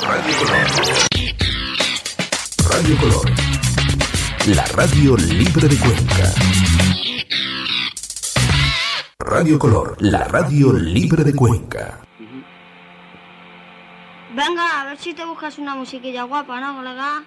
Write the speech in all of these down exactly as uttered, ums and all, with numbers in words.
Radio Color. Radio Color. La radio libre de Cuenca. Radio Color, la radio libre de Cuenca. Venga, a ver si te buscas una musiquilla guapa, ¿no, colega?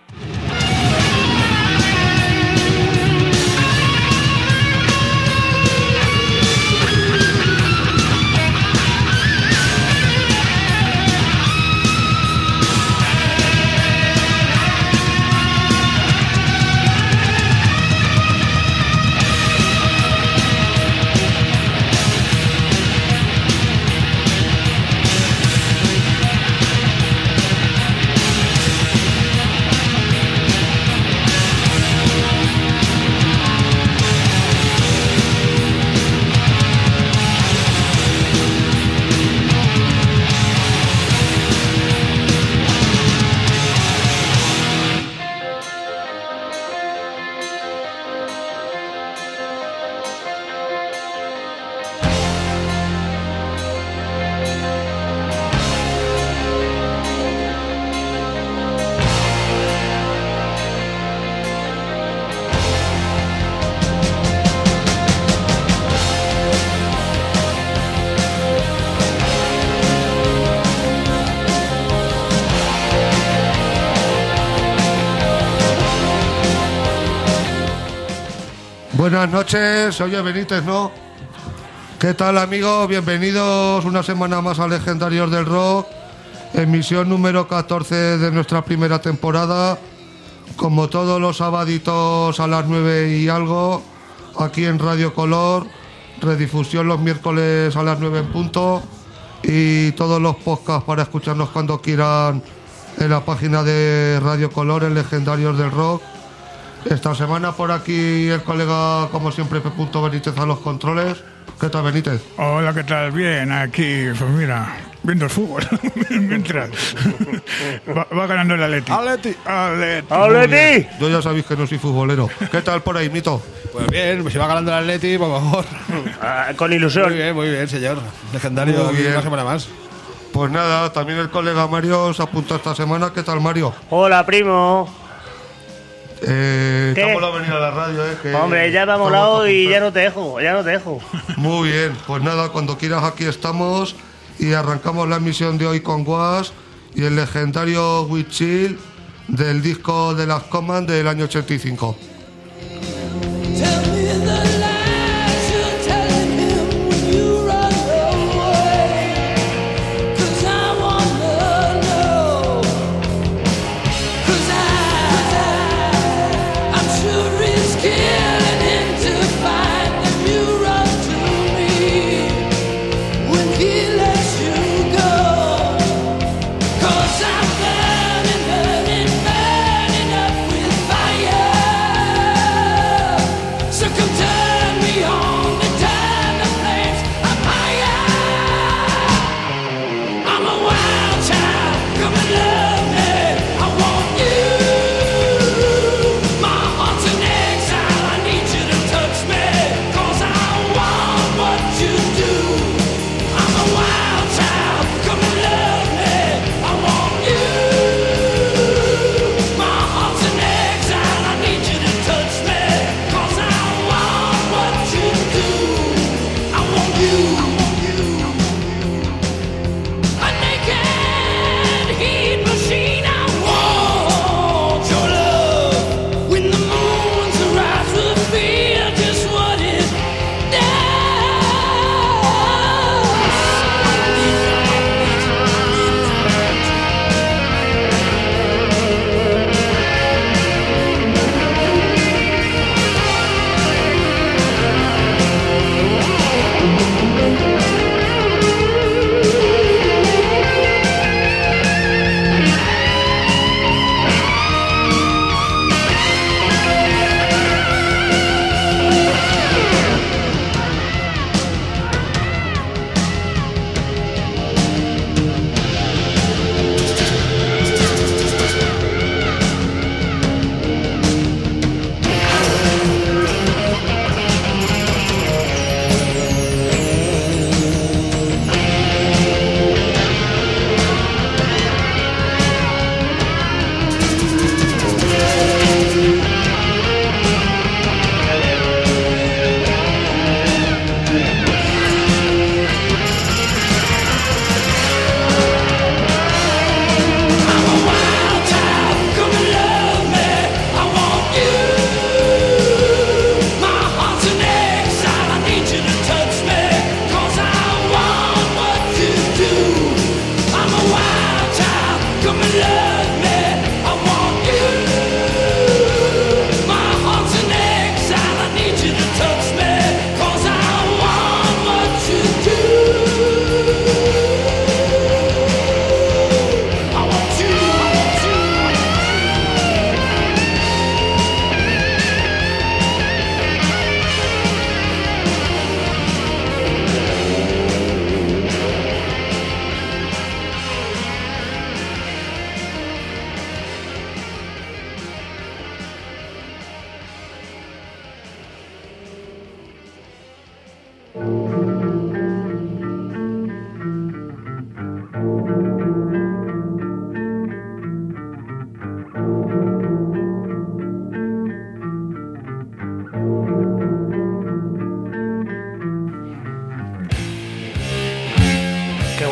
Buenas noches, oye Benítez, ¿no? ¿Qué tal, amigos? Bienvenidos una semana más a Legendarios del Rock, emisión número catorce de nuestra primera temporada, como todos los sabaditos a las nueve y algo, aquí en Radio Color, redifusión los miércoles a las nueve en punto, y todos los podcasts para escucharnos cuando quieran en la página de Radio Color, en Legendarios del Rock. Esta semana por aquí el colega, como siempre, P. Benítez a los controles. ¿Qué tal, Benítez? Hola, ¿qué tal? Bien, aquí, pues mira, viendo el fútbol. Mientras va, va ganando el Atleti. ¡Atleti! ¡Atleti! ¡Atleti! Yo ya sabéis que no soy futbolero. ¿Qué tal por ahí, Mito? Pues bien, pues si va ganando el Atleti, por favor. Ah, con ilusión. Muy bien, muy bien, señor. Legendario, Muy bien. Una semana más. Pues nada, también el colega Mario se apuntó esta semana. ¿Qué tal, Mario? Hola, primo. Eh, ¿Qué? te ha molado venir a la radio, ¿eh? Que Hombre, ya me ha molado y ya no te dejo, ya no te dejo. Muy bien, pues nada, cuando quieras aquí estamos y arrancamos la emisión de hoy con Was y el legendario We Chill del disco de las Command del año ochenta y cinco. Burning, burning up with fire.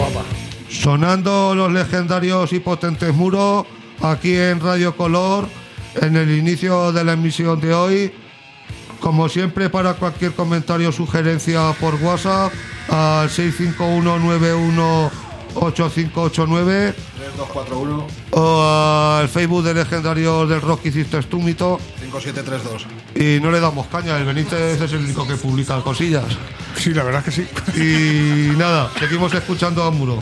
guapa. Sonando los legendarios y potentes muros aquí en Radio Color en el inicio de la emisión de hoy. Como siempre, para cualquier comentario o sugerencia por WhatsApp al seis cinco uno nueve uno ocho cinco ocho nueve tres dos cuatro uno o al Facebook de Legendarios del Rock que hiciste tú, Mito. cinco siete tres dos. Y no le damos caña, el Benítez es el único que publica cosillas. Sí, la verdad es que sí. Y nada, seguimos escuchando a Muro.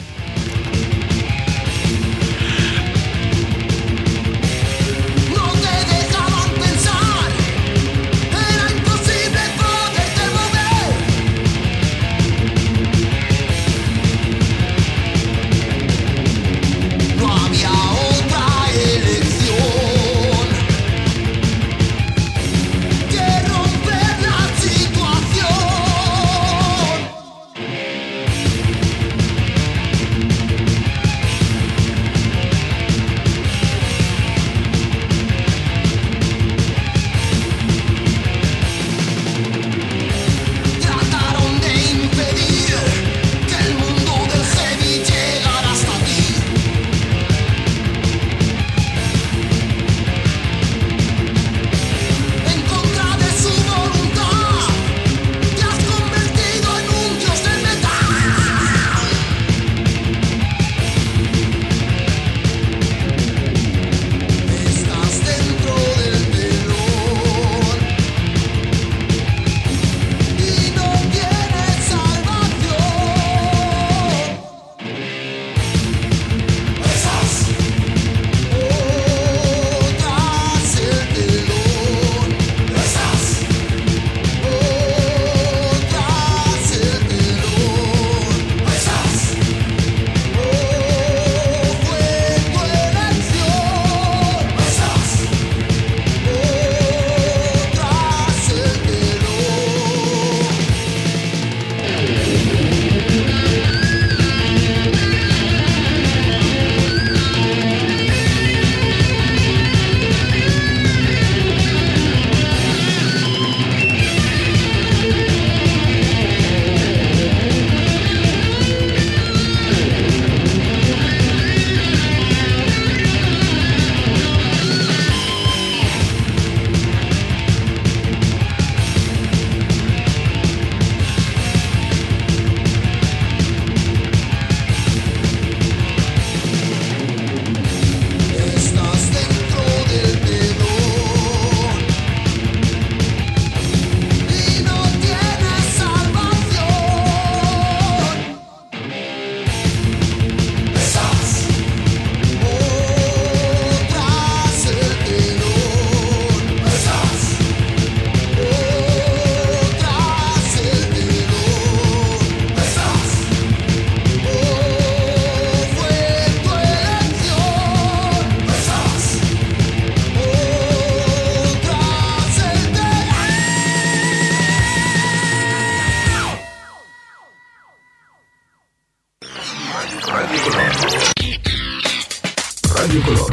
Radio Color,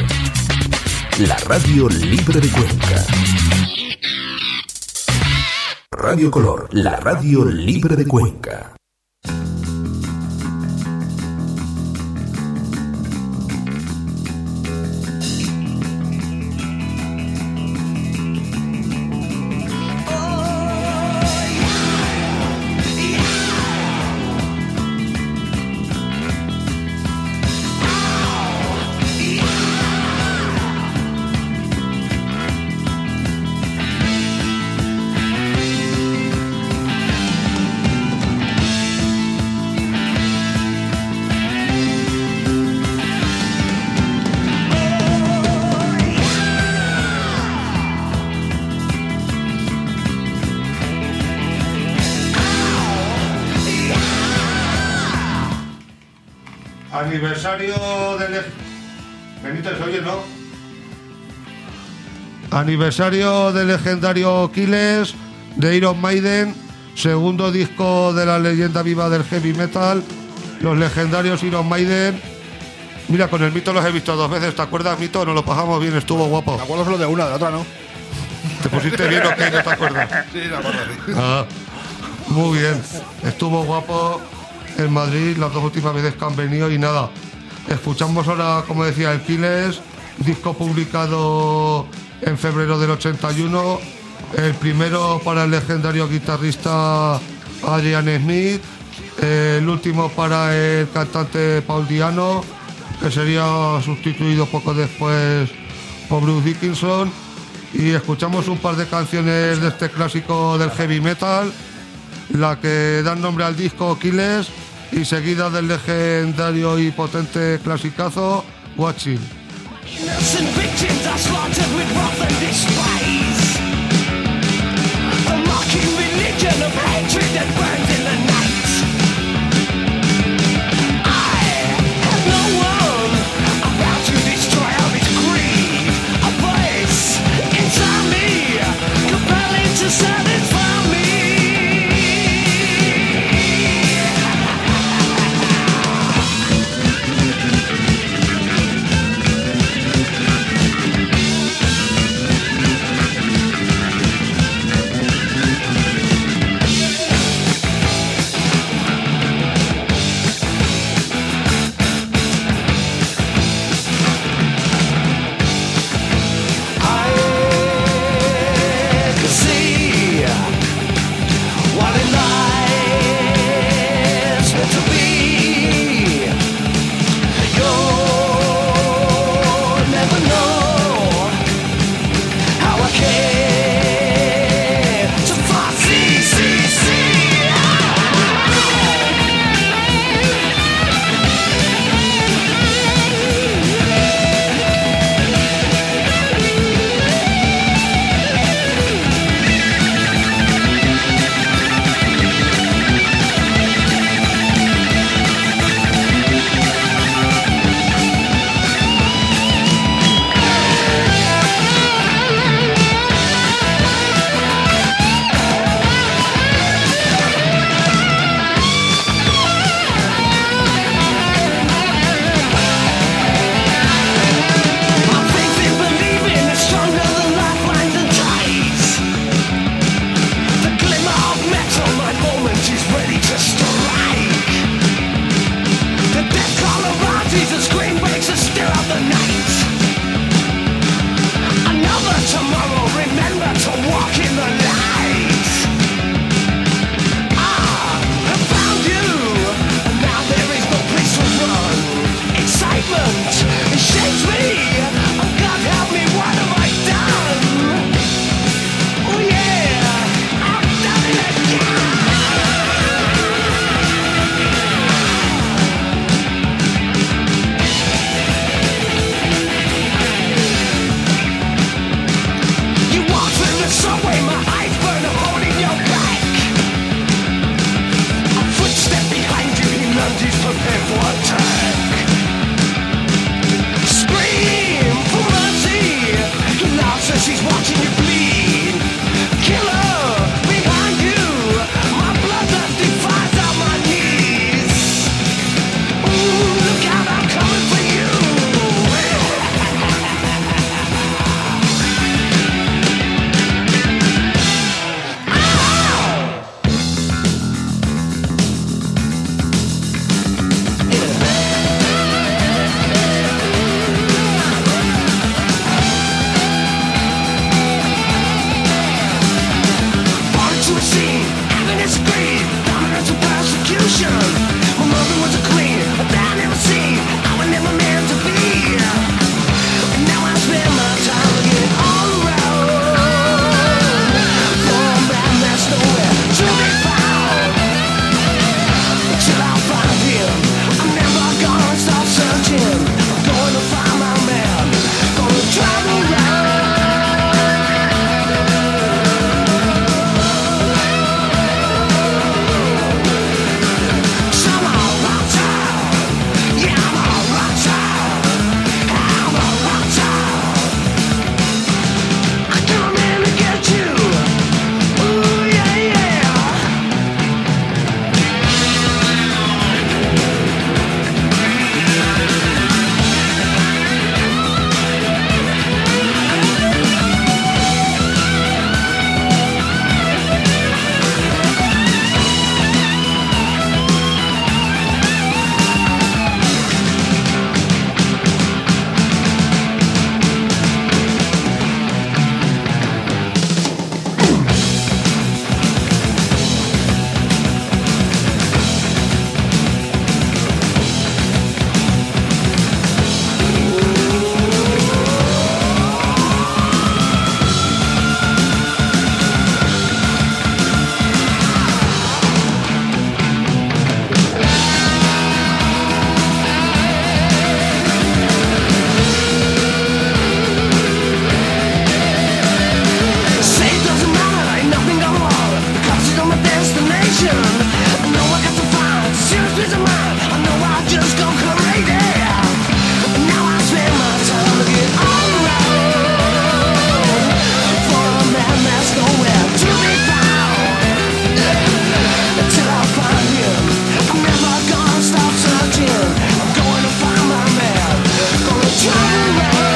la radio libre de Cuenca. Radio Color, la radio libre de Cuenca. Aniversario del... Benítez, oye, ¿no? Aniversario del legendario Killers, de Iron Maiden, segundo disco de la leyenda viva del heavy metal, los legendarios Iron Maiden. Mira, con el Mito los he visto dos veces, ¿te acuerdas, Mito? Nos lo pasamos bien, estuvo guapo. Me acuerdo solo de una, de la otra no. ¿Te pusiste bien o qué? ¿No te acuerdas? Sí, me acuerdo, sí. Ah, muy bien, estuvo guapo. en Madrid, las dos últimas veces que han venido y nada. Escuchamos ahora, como decía, el Killers, disco publicado en febrero del ochenta y uno, el primero para el legendario guitarrista Adrian Smith, el último para el cantante Paul Diano, que sería sustituido poco después por Bruce Dickinson, y escuchamos un par de canciones de este clásico del heavy metal, la que dan nombre al disco Killers, y seguida del legendario y potente clasicazo Watching. Innocent victims are slaughtered with wrath and despise. The mocking religion of hatred that burns in the night. I have no one about to destroy all this greed. A voice inside me, compelling to satisfy me. just go crazy. Now I spend my time to get on the road for a man that's nowhere to be found. Till I find him, I'm never gonna stop searching. I'm going to find my man, gonna turn around.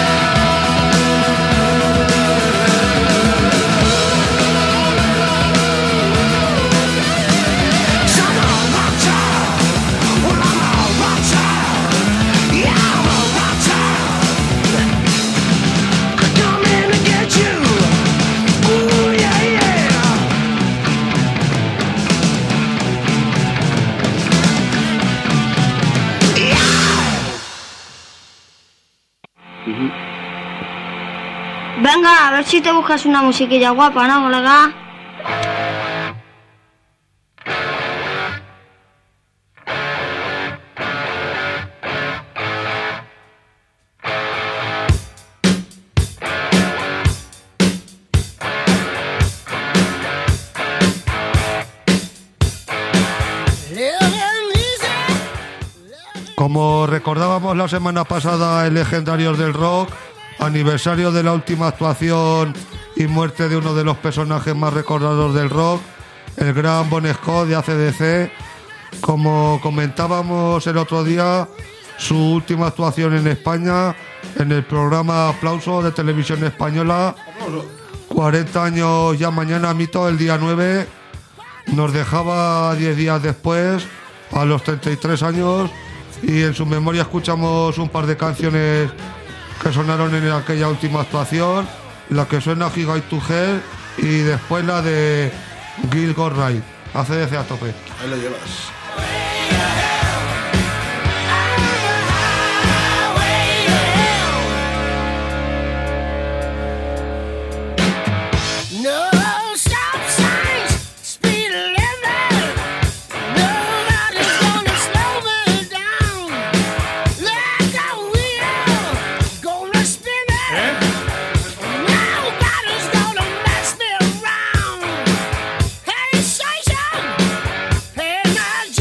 Venga, a ver si te buscas una musiquilla guapa, ¿no, colega? Como recordábamos la semana pasada en Legendarios del Rock, aniversario de la última actuación y muerte de uno de los personajes más recordados del rock, el gran Bon Scott de A C D C. Como comentábamos el otro día, su última actuación en España, en el programa Aplauso de Televisión Española, cuarenta años ya mañana, mito, el día nueve, nos dejaba diez días después, a los treinta y tres años, y en su memoria escuchamos un par de canciones que sonaron en aquella última actuación, la que suena Giga to Hell y después la de Gil Go Right, A C D C a tope. Ahí lo llevas. No stop signs, speed limit. Nobody's gonna slow me down. Like a wheel, gonna spin it. Nobody's gonna mess me around. Hey, station, pay my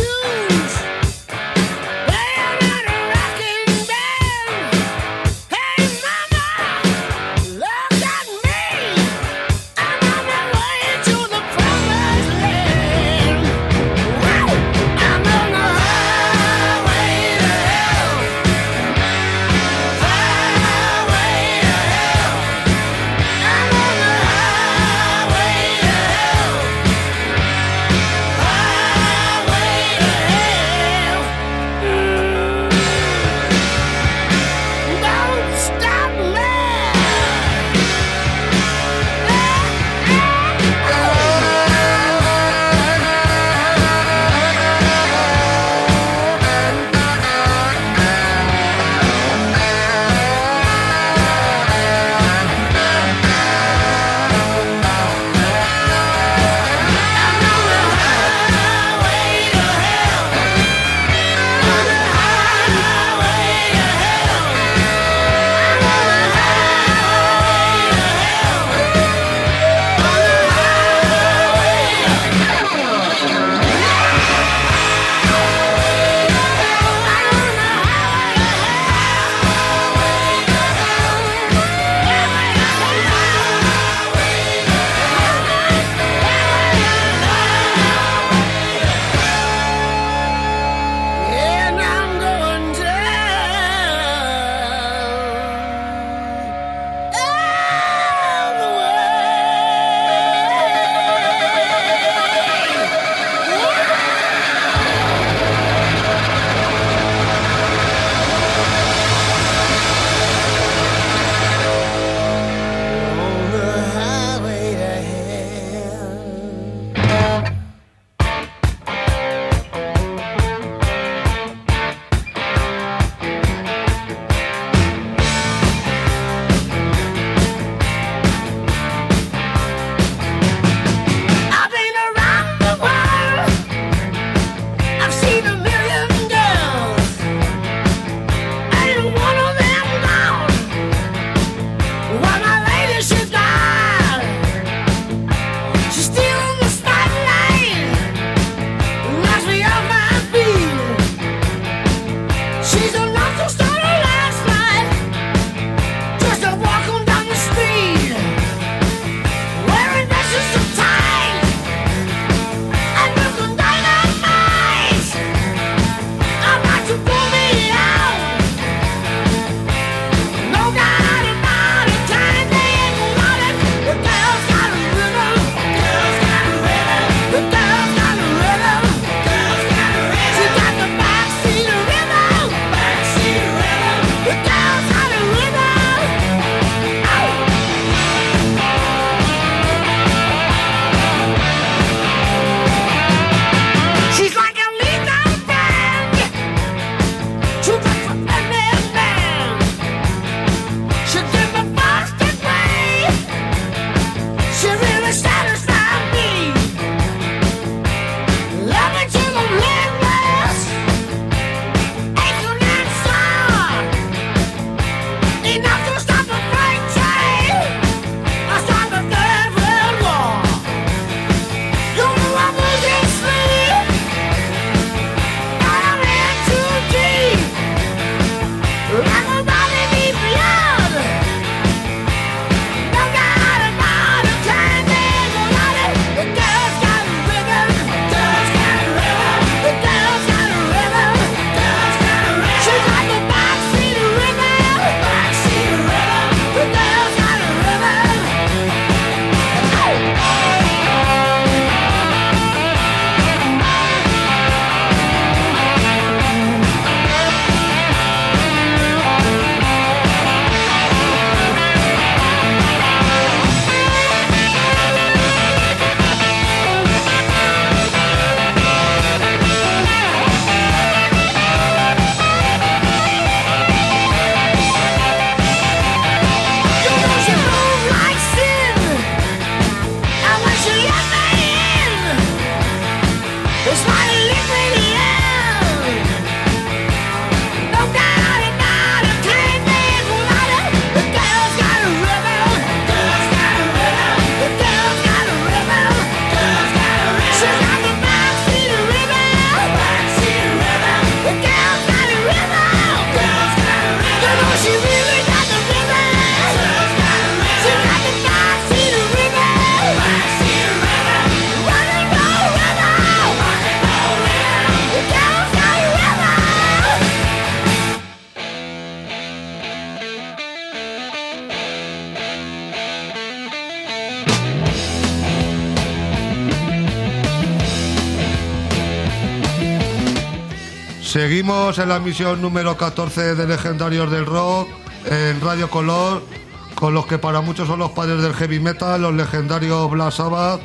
Seguimos en la emisión número catorce de Legendarios del Rock en Radio Color, con los que para muchos son los padres del heavy metal, los legendarios Black Sabbath.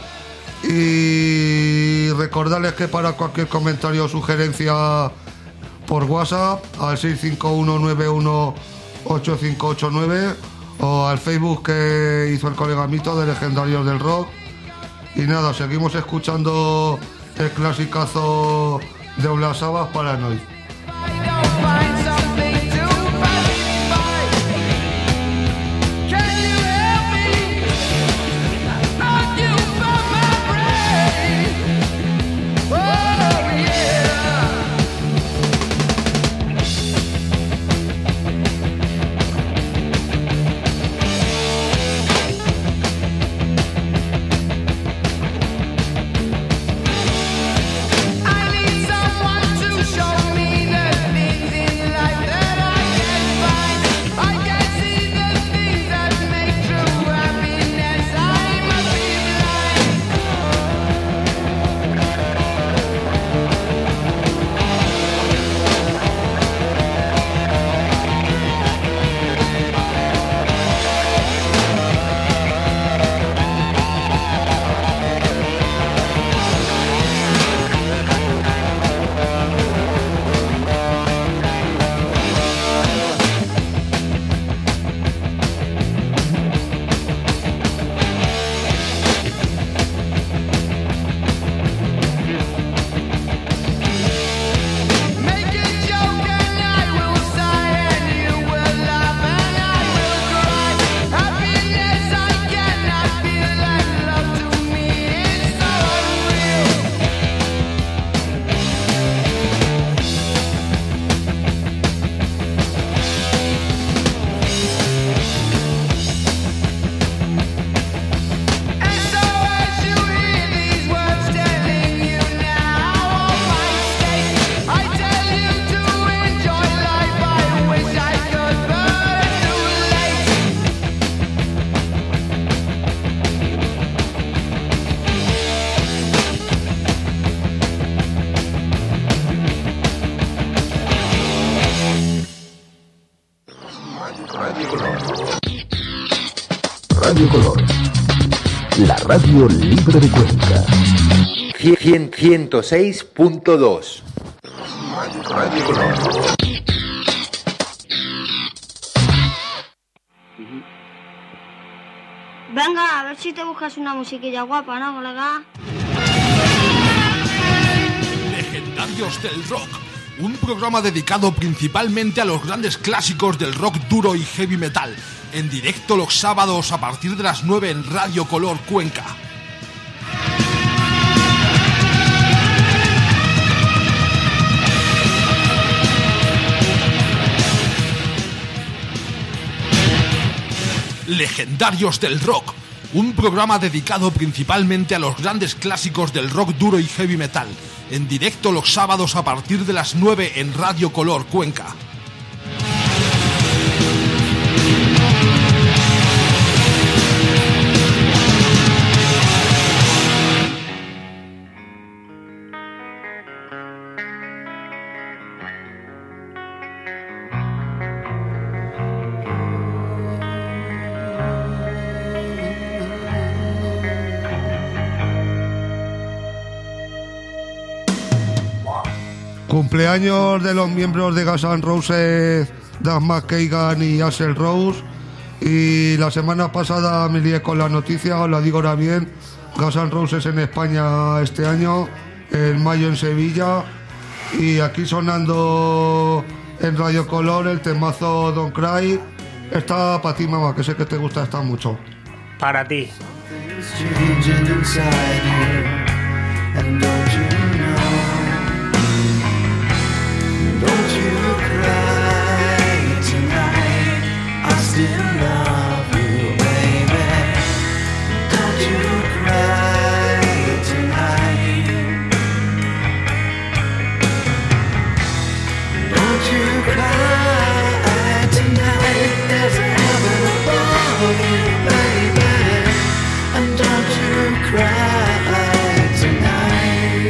Y recordarles que para cualquier comentario o sugerencia por WhatsApp al seis cinco uno nueve uno ocho cinco ocho nueve o al Facebook que hizo el colega Mito de Legendarios del Rock. Y nada, seguimos escuchando el clasicazo de Black Sabbath, Paranoid. Radio Color, la radio libre de Cuenca. ciento seis punto dos. Radio Color. Venga, a ver si te buscas una musiquilla guapa, ¿no, colega? Legendarios del Rock, un programa dedicado principalmente a los grandes clásicos del rock duro y heavy metal, en directo los sábados a partir de las nueve en Radio Color Cuenca. Legendarios del Rock, un programa dedicado principalmente a los grandes clásicos del rock duro y heavy metal, en directo los sábados a partir de las nueve en Radio Color Cuenca. Cumpleaños de los miembros de Guns N' Roses, Dan McKagan y Axl Rose. Y la semana pasada me lié con la noticia, os la digo ahora bien. Guns N' Roses en España este año, en mayo en Sevilla. Y aquí sonando en Radio Color el temazo Don't Cry. Está para ti, mamá, que sé que te gusta esta mucho. Para ti. Don't you cry tonight, I still love you, baby. Don't you cry tonight. Don't you cry tonight, there's heaven above you, baby. And don't you cry tonight.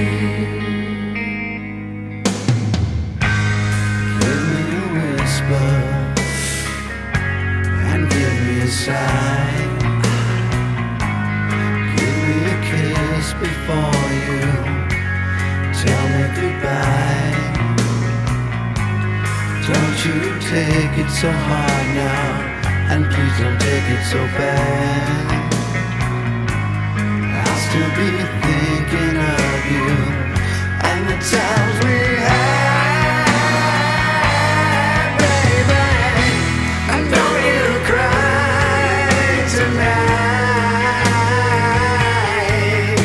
Don't you take it so hard now, and please don't take it so bad. I'll still be thinking of you and the times we had, baby. And don't you cry tonight.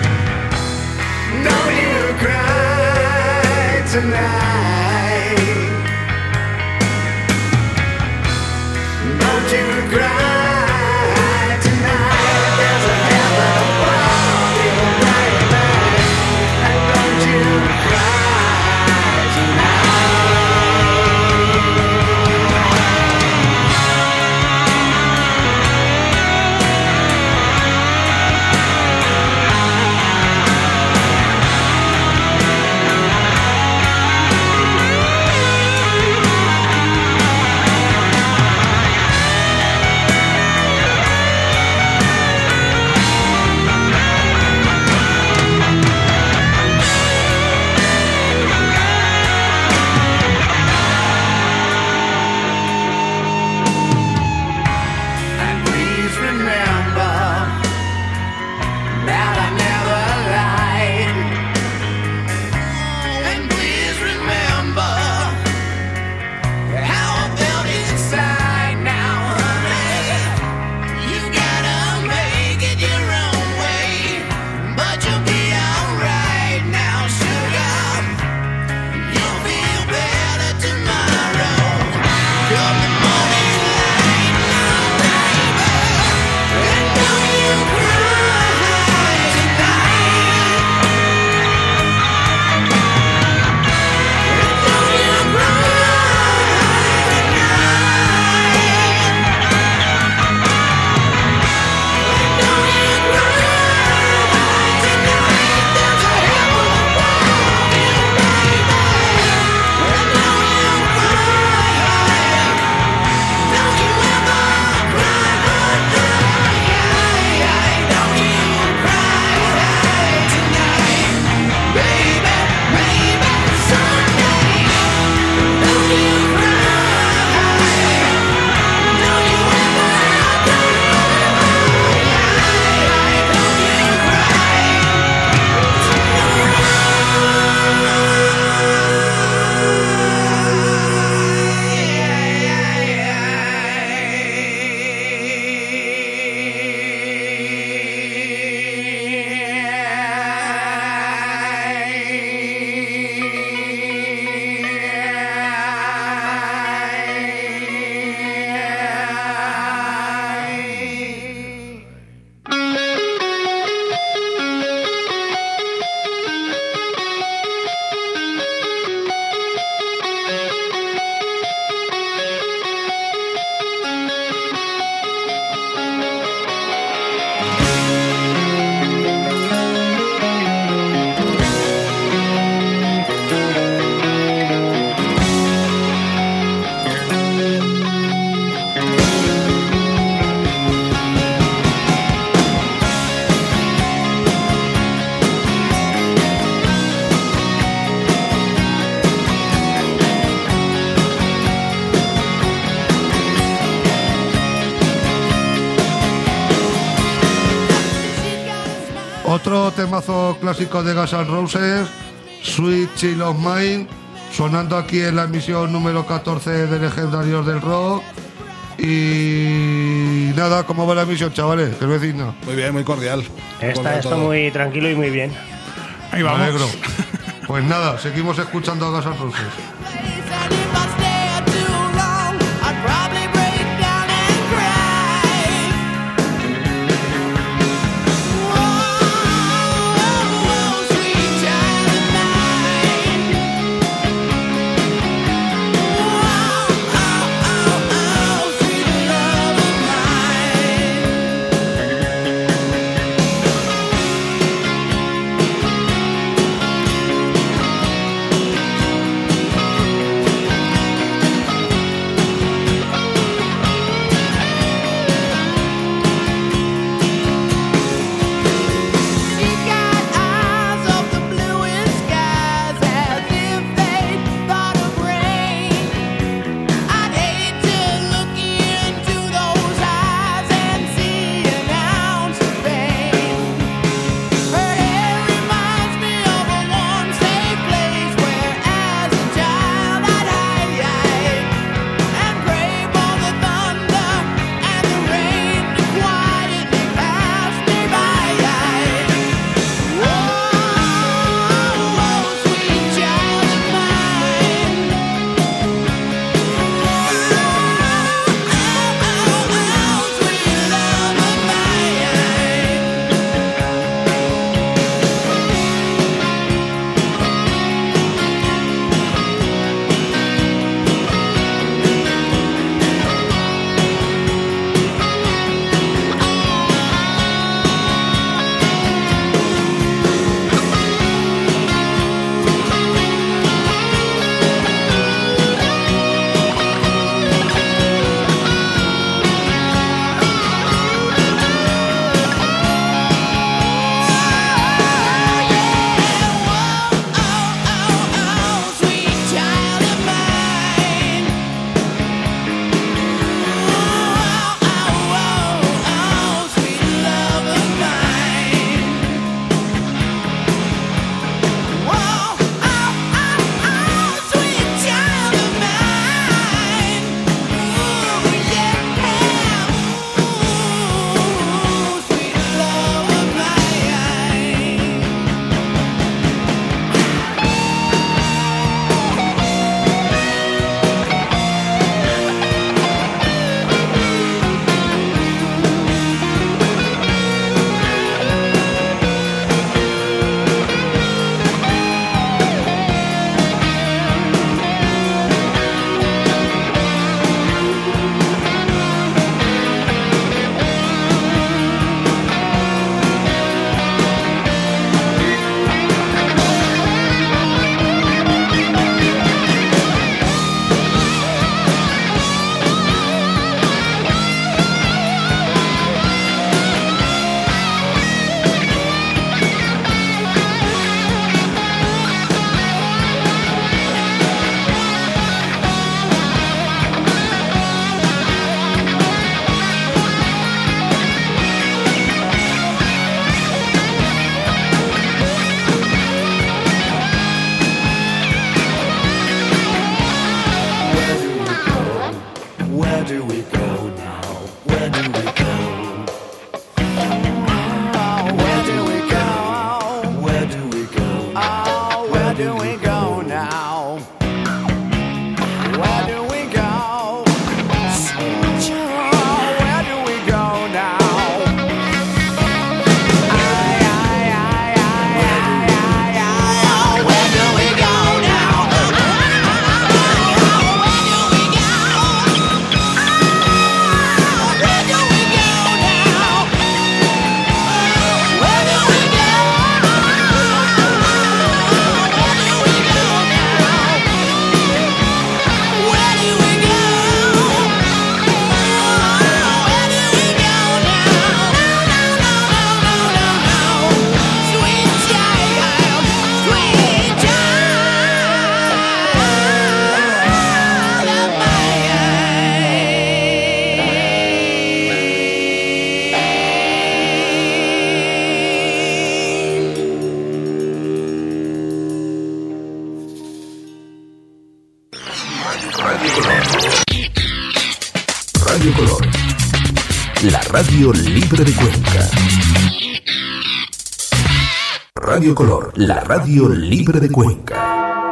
Don't you cry tonight. Don't you cry tonight. There's a heaven above you, baby. And don't you cry And please remember that I never lied. And please remember how I felt inside now, honey. You gotta make it your own way, but you'll be alright now, sugar. You'll feel better tomorrow. Come the morning light now, baby. And don't you cry tonight. And don't you cry tonight. Don't you cry tonight. There's a heaven above you, baby. And don't you cry. Don't you ever cry tonight. Don't you cry tonight. Baby, baby, someday. Don't you cry. Don't you ever Otro temazo clásico de Guns N' Roses, Sweet Child of Mine, sonando aquí en la emisión número catorce de Legendarios del Rock. Y nada, ¿cómo va la emisión, chavales? ¿Qué vecina? Muy bien, muy cordial. Está Cordial esto todo. muy tranquilo y muy bien. Ahí Me vamos. alegro. Pues nada, seguimos escuchando a Guns N' Roses. tonight. Radio Color. Radio Color. La radio libre de Cuenca. Radio Color, la radio libre de Cuenca.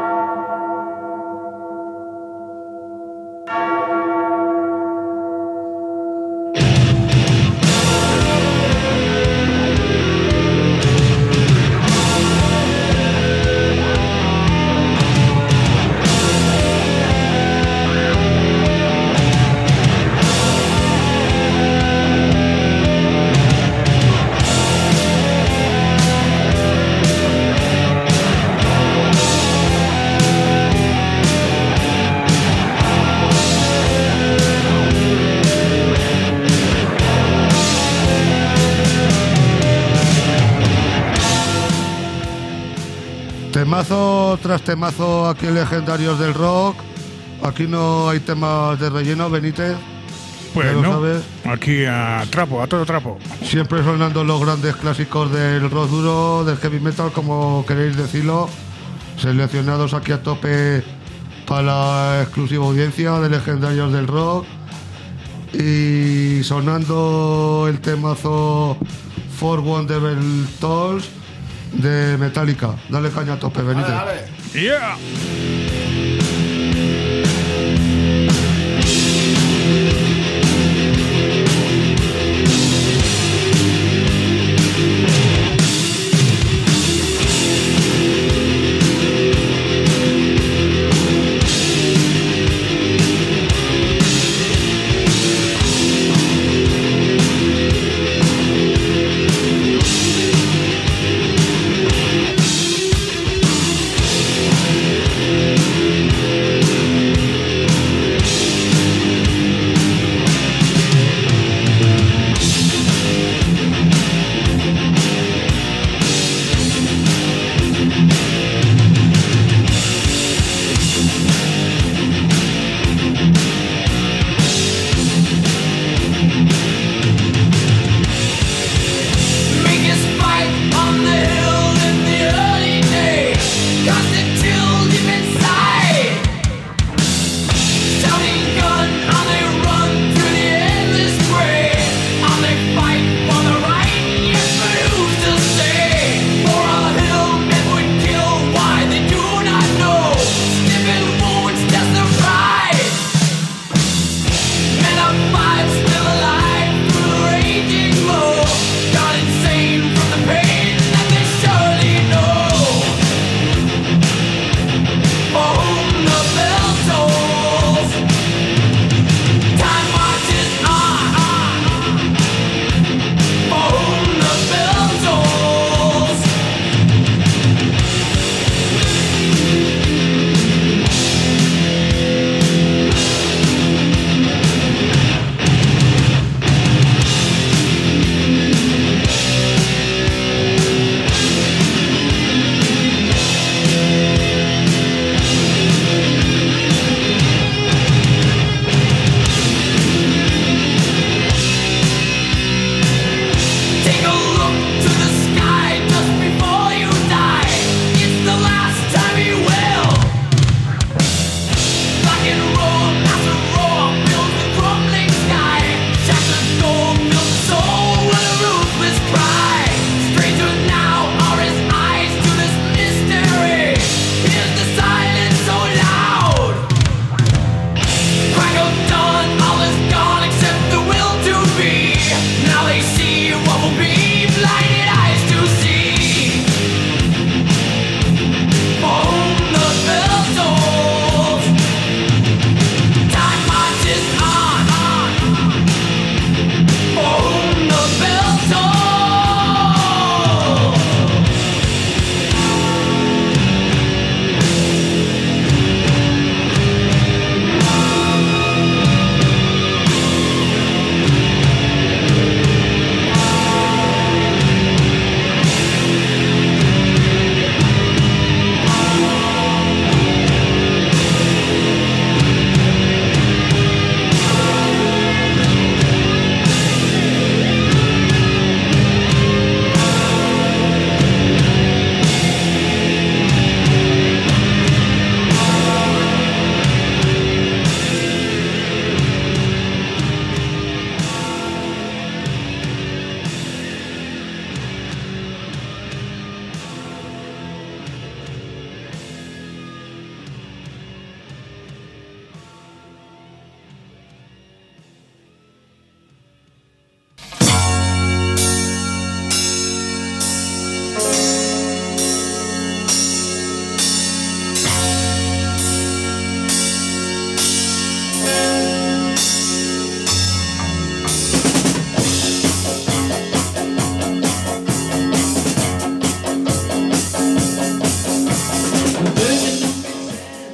Temazo tras temazo aquí en Legendarios del Rock. Aquí no hay temas de relleno, Benítez. Pues ya lo no, sabes. aquí a trapo, a todo trapo. Siempre sonando los grandes clásicos del rock duro, del heavy metal, como queréis decirlo. Seleccionados aquí a tope para la exclusiva audiencia de Legendarios del Rock. Y sonando el temazo For Wonderful Tools de Metallica. Dale caña a tope, Benítez. Dale, dale. Yeah. Thank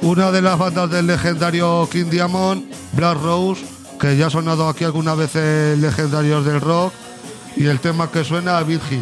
una de las bandas del legendario King Diamond, Black Rose, que ya ha sonado aquí algunas veces legendarios del rock, y el tema que suena, Virgin.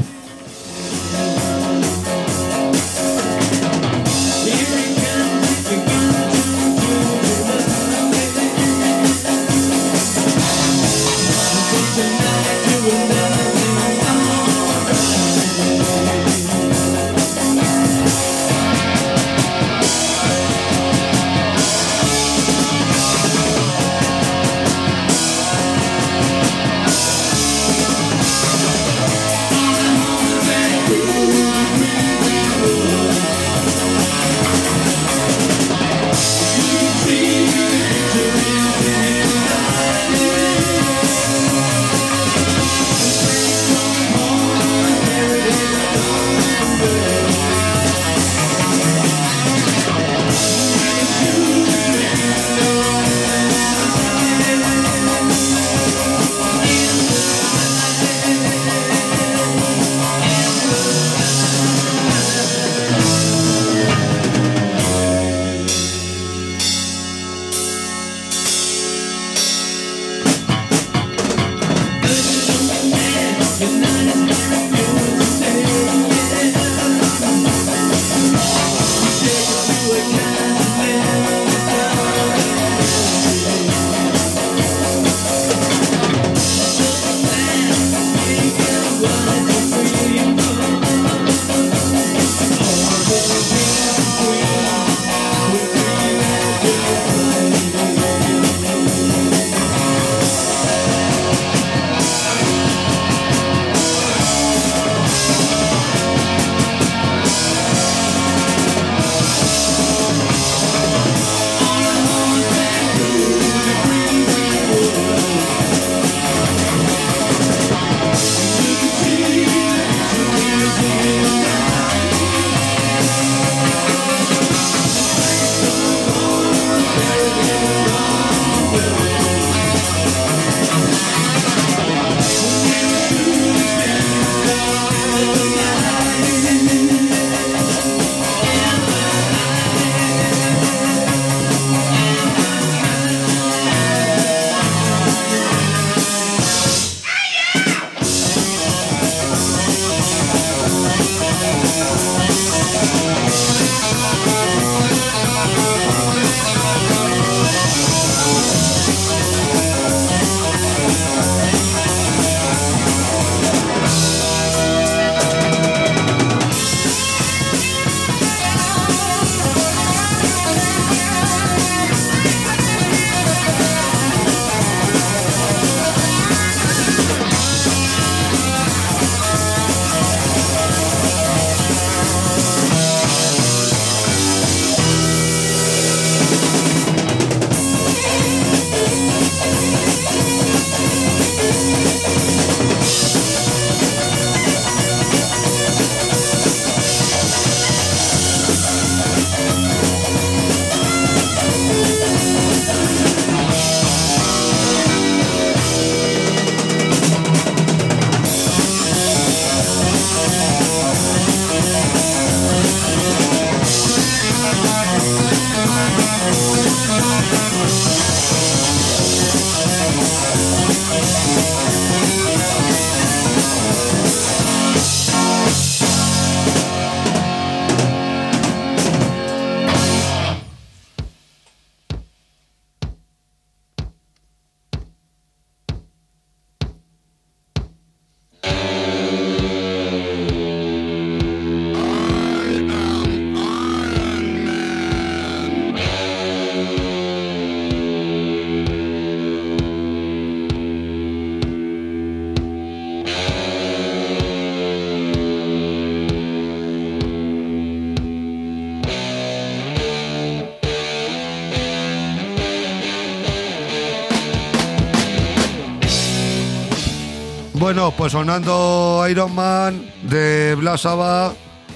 Bueno, pues sonando Iron Man de Black Sabbath,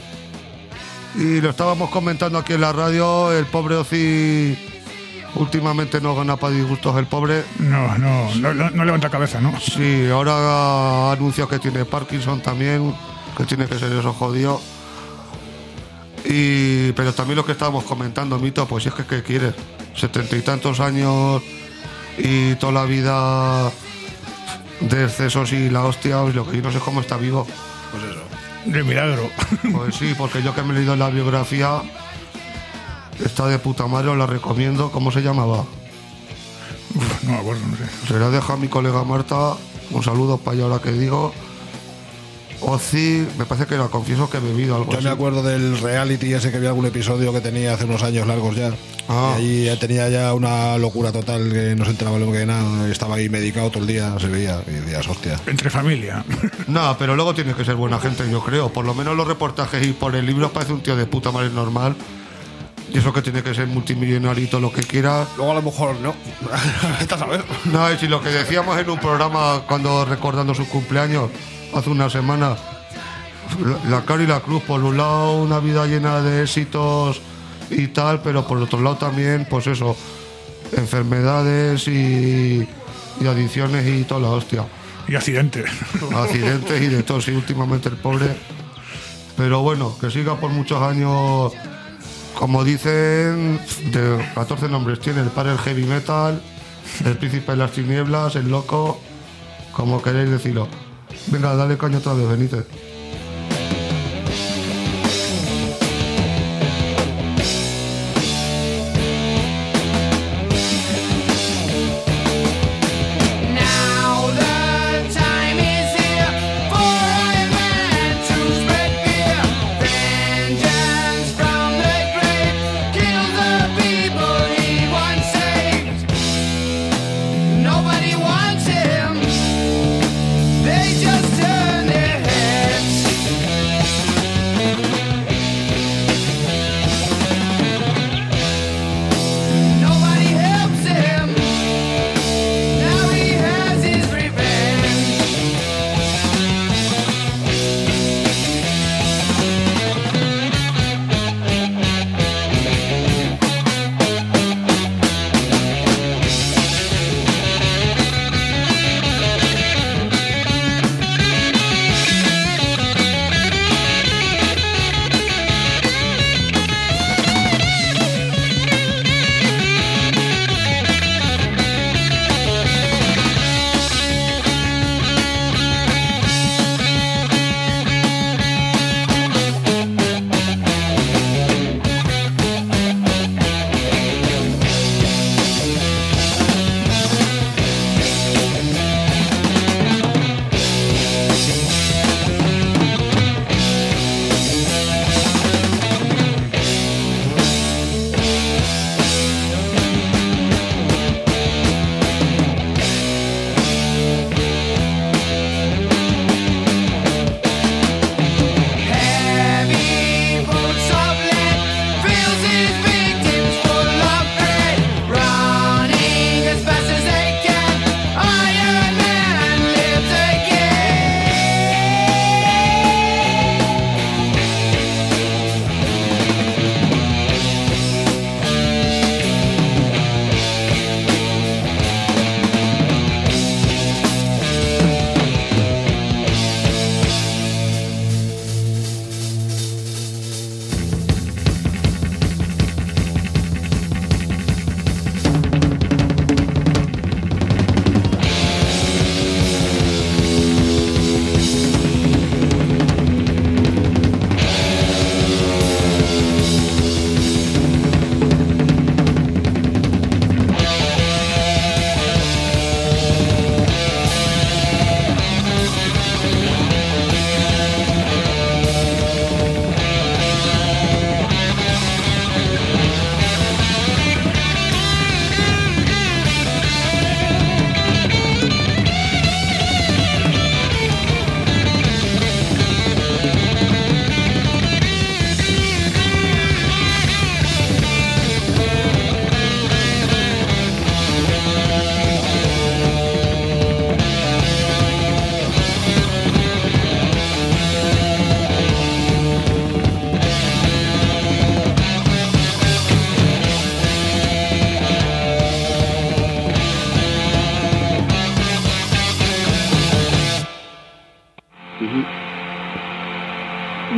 y lo estábamos comentando aquí en la radio, el pobre Ozzy últimamente no gana para disgustos, el pobre. No, no, no, no, no levanta cabeza, ¿no? Sí, ahora anuncia que tiene Parkinson también, que tiene que ser eso jodido. Y, pero también lo que estábamos comentando, Mito, pues si es que ¿qué quieres? Setenta y tantos años y toda la vida de excesos y la hostia, y lo que yo no sé cómo está vivo. Pues eso. De milagro. Pues sí, porque yo que me he leído la biografía, está de puta madre, os la recomiendo. ¿Cómo se llamaba? Uf, no me acuerdo, no sé. Se la deja a mi colega Marta, un saludo para ella ahora que digo. Ozzy, me parece que era, confieso que he bebido algo Yo así. me acuerdo del reality ese que vi algún episodio que tenía hace unos años largos ya. Ah. Y ahí ya tenía ya una locura total que no se enteraba lo que nada. Estaba ahí medicado todo el día, se veía. Y decías, hostia. Entre familia. No, pero luego tiene que ser buena gente, yo creo. Por lo menos los reportajes y por el libro parece un tío de puta madre normal. Y eso que tiene que ser multimillonario y todo lo que quiera. Luego a lo mejor no. Estás a ver. No, y si lo que decíamos en un programa cuando recordando sus cumpleaños hace una semana, la, la cara y la cruz, por un lado una vida llena de éxitos y tal, pero por otro lado también, pues eso, enfermedades y, y adicciones y toda la hostia. Y accidentes. Accidentes y de todo, sí, últimamente el pobre. Pero bueno, que siga por muchos años. Como dicen, de catorce nombres tiene el padre del heavy metal, el príncipe de las tinieblas, el loco, como queréis decirlo. Venga, dale caña otra vez, Benítez. Now the time is here for a man to spread fear. Vengeance from the grave kills the people he once saved. Nobody wants him. They just turn their heads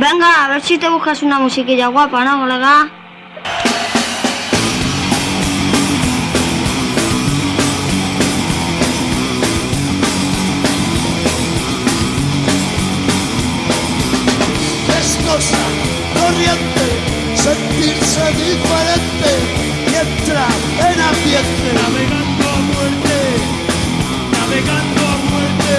Venga, a ver si te buscas una musiquilla guapa, ¿no, colega? Es cosa corriente sentirse diferente y entrar en ambiente. Navegando a muerte, navegando a muerte,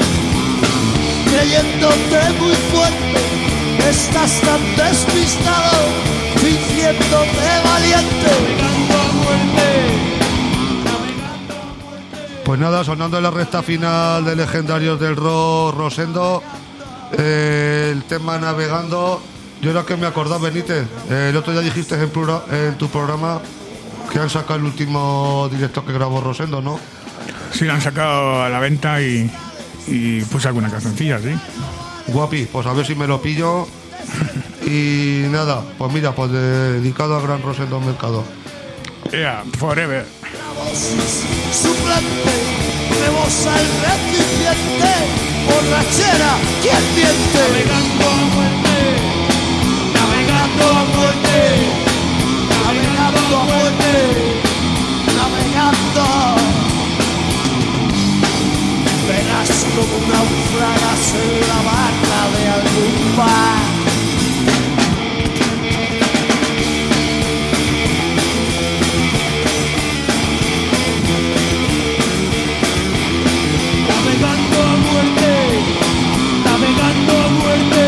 creyéndote muy fuerte, estás tan despistado, fingiéndote valiente. Navegando a muerte, navegando a muerte. Pues nada, sonando en la recta final de Legendarios del Rock, Rosendo, eh, el tema Navegando. Yo era que me acordaba, Benítez, eh, el otro día dijiste en, plura, en tu programa que han sacado el último directo que grabó Rosendo, ¿no? Sí, lo han sacado a la venta y, y puse alguna cancioncilla, sí. Guapi, pues a ver si me lo pillo. Y nada, pues mira, pues dedicado a Gran Rosendo Mercado. Yeah, forever. Suplente, rebosa el recipiente, borrachera, ¿quién miente? Navegando a muerte, navegando a muerte, navegando a muerte, navegando. Verás como naufragas en la barra de algún bar. Navegando a muerte, navegando a muerte.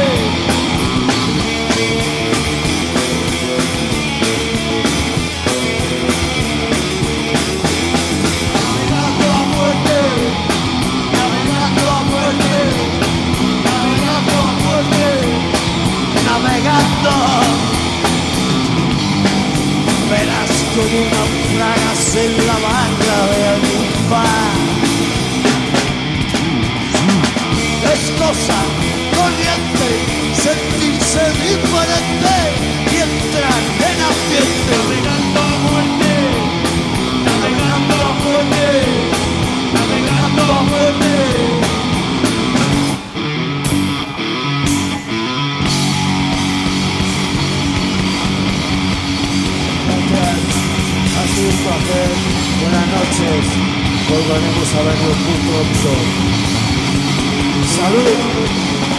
Navegando a muerte, navegando a muerte, navegando a muerte, navegando. Verás como naufragas en la barra de algún bar. Es cosa corriente sentirse diferente y entrar en ambiente. Navegando a muerte, navegando a muerte, navegando a muerte. Gracias, ha sido un placer. Buenas noches. Volveremos a vernos muy pronto. ¡Salud!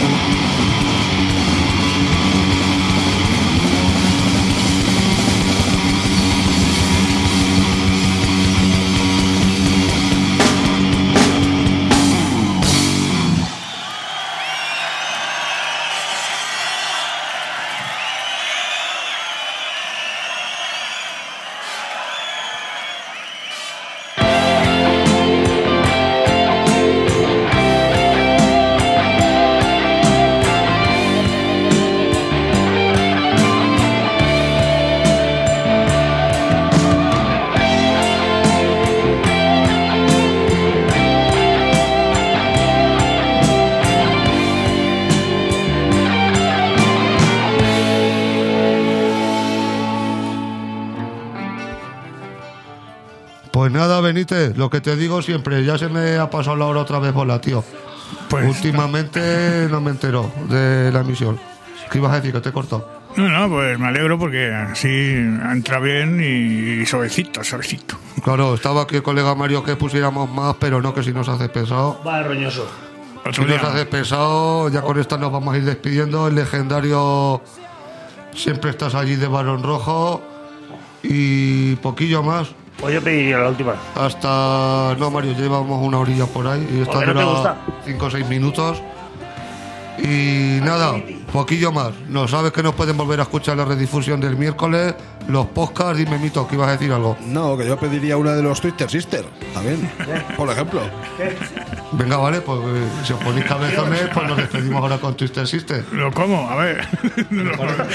Pues nada, Benítez, lo que te digo siempre, ya se me ha pasado la hora otra vez bola, tío. Pues, Últimamente no me entero de la emisión. ¿Qué ibas a decir? Que te he cortado. No, no, pues me alegro porque así entra bien y suavecito, suavecito. Claro, estaba aquí el colega Mario que pusiéramos más, pero no, que si nos hace pesado. Va, roñoso. Si Otro nos día. hace pesado, ya con esta nos vamos a ir despidiendo. El legendario siempre estás allí de Barón Rojo y poquillo más. Pues yo pediría la última. Hasta... No, Mario, llevamos una orilla por ahí y esta ¿Por qué no te dura gusta? cinco o seis minutos. Y nada, poquillo más. No sabes que nos pueden volver a escuchar la redifusión del miércoles, los podcasts. Dime, Mito, que ibas a decir algo. No, que yo pediría una de los Twister Sister, también, por ejemplo. Venga, vale, pues eh, si os ponéis cabezones, pues nos despedimos ahora con Twister Sister. ¿Lo como? A ver. No,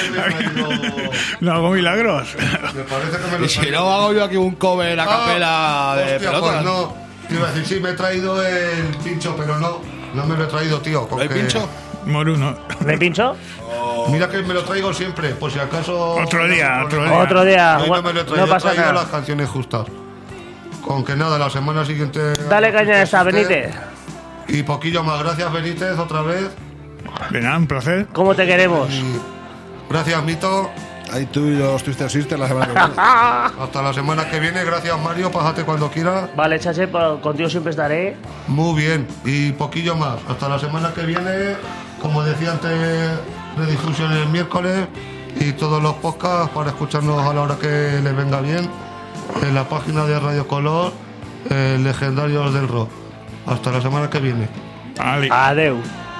no hago milagros. Me parece que me lo Y he si traído. no hago yo aquí un cover a capela Ah, de hostia, pelotas. pues no. Te iba a decir, sí, me he traído el pincho, pero no. No me lo he traído, tío. con ¿No hay que- pincho? Moruno. ¿Me pincho? Mira que me lo traigo siempre, por si acaso... Otro día, no hay otro problema. día. Otro día. Hoy no me lo he traído, No pasa he traído nada. las canciones justas. Con que nada, la semana siguiente... Dale caña a esa, Twister Benítez. Y poquillo más. Gracias, Benítez, otra vez. De nada, un placer. ¿Cómo te queremos? Gracias, Mito. Ahí tú y los Twister Sisters la semana que viene. Hasta la semana que viene. Gracias, Mario. Pásate cuando quieras. Vale, chache, pa- contigo siempre estaré. Muy bien. Y poquillo más. Hasta la semana que viene. Como decía antes, redifusión el miércoles. Y todos los podcasts para escucharnos a la hora que les venga bien. En la página de Radio Color, eh, Legendarios del Rock. Hasta la semana que viene. Ali. Adeu.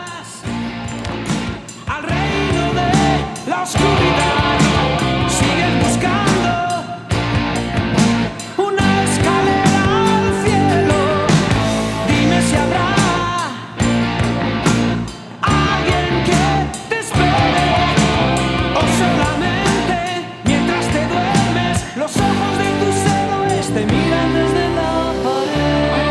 Al reino de la oscuridad siguen buscando una escalera al cielo. Dime si habrá alguien que te espere o solamente mientras te duermes los ojos de tus héroes te miran desde la pared.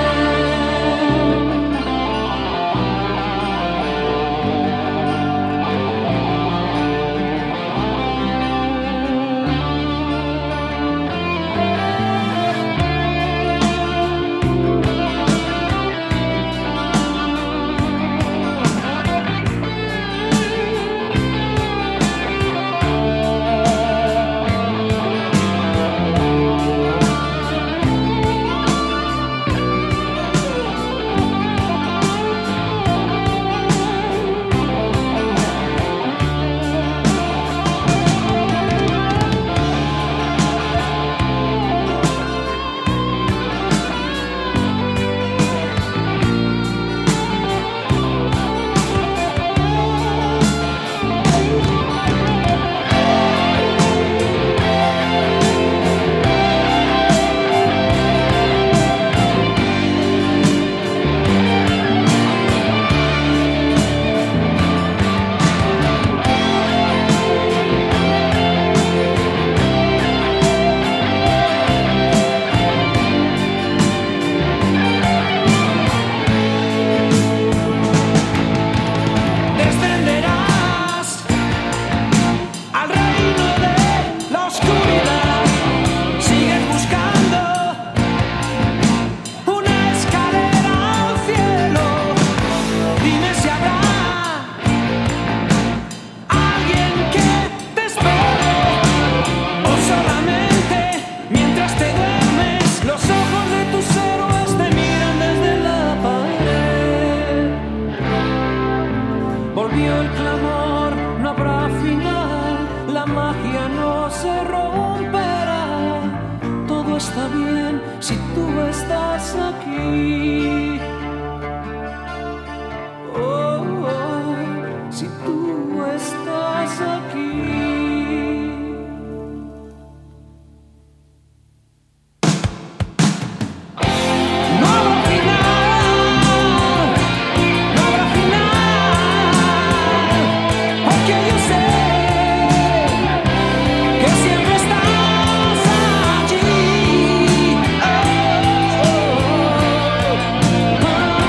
Descenderás al reino de la oscuridad. Sigues buscando una escalera al cielo. Dime si habrá alguien que te espere o solamente mientras te duermes los ojos de tus héroes te miran desde la pared. Volvió el clamor, no habrá final, la magia no se romperá. Todo está bien si tú estás aquí. Oh, oh, si tú estás aquí. No habrá final, no habrá final, porque yo sé que siempre estás allí. Oh, oh,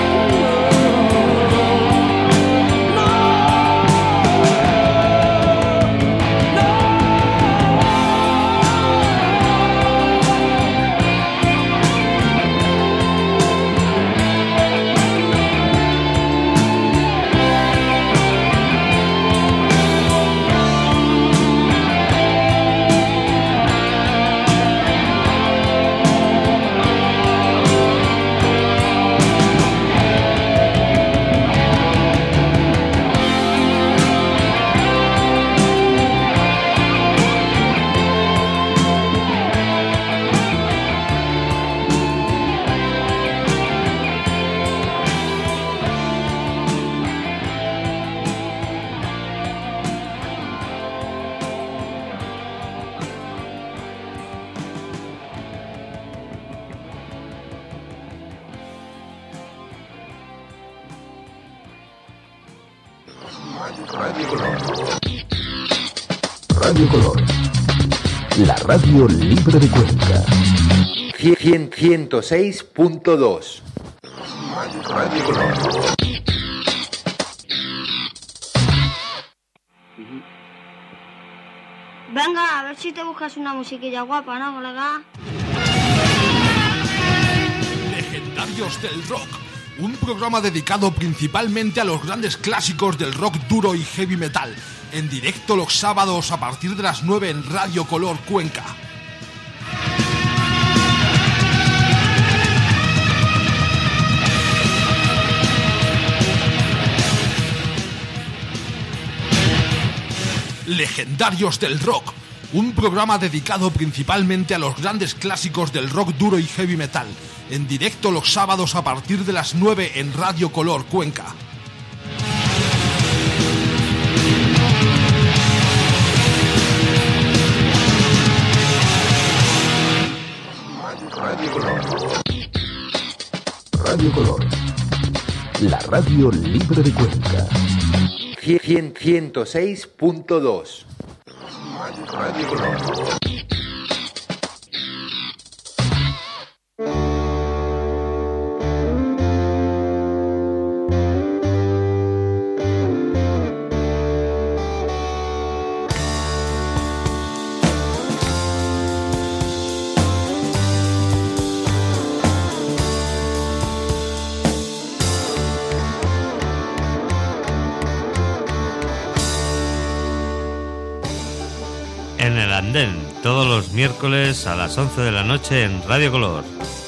Radio Color. Radio Color. La radio libre de Cuenca. ciento seis punto dos. Radio Color. Venga, a ver si te buscas una musiquilla guapa, ¿no, colega? Legendarios del rock. un programa dedicado principalmente a los grandes clásicos del rock duro y heavy metal, en directo los sábados a partir de las nueve en Radio Color Cuenca. Legendarios del Rock, un programa dedicado principalmente a los grandes clásicos del rock duro y heavy metal, en directo los sábados a partir de las nueve en Radio Color Cuenca. Radio Color. Radio Color. La radio libre de Cuenca. ciento seis punto dos. Radio Color. En el Andén, todos los miércoles a las once de la noche en Radio Color.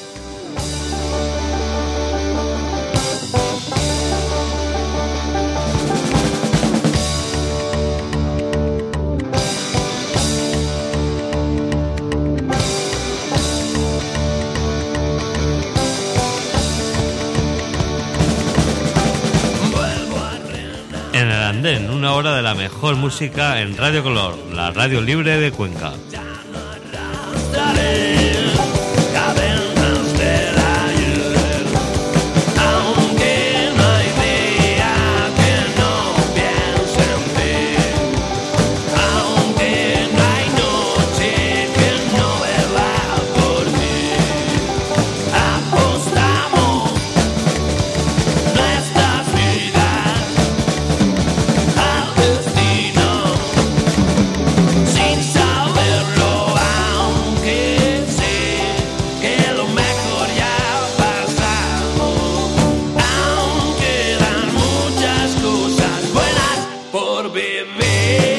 En el Andén, una hora de la mejor música en Radio Color, la radio libre de Cuenca. Por beber.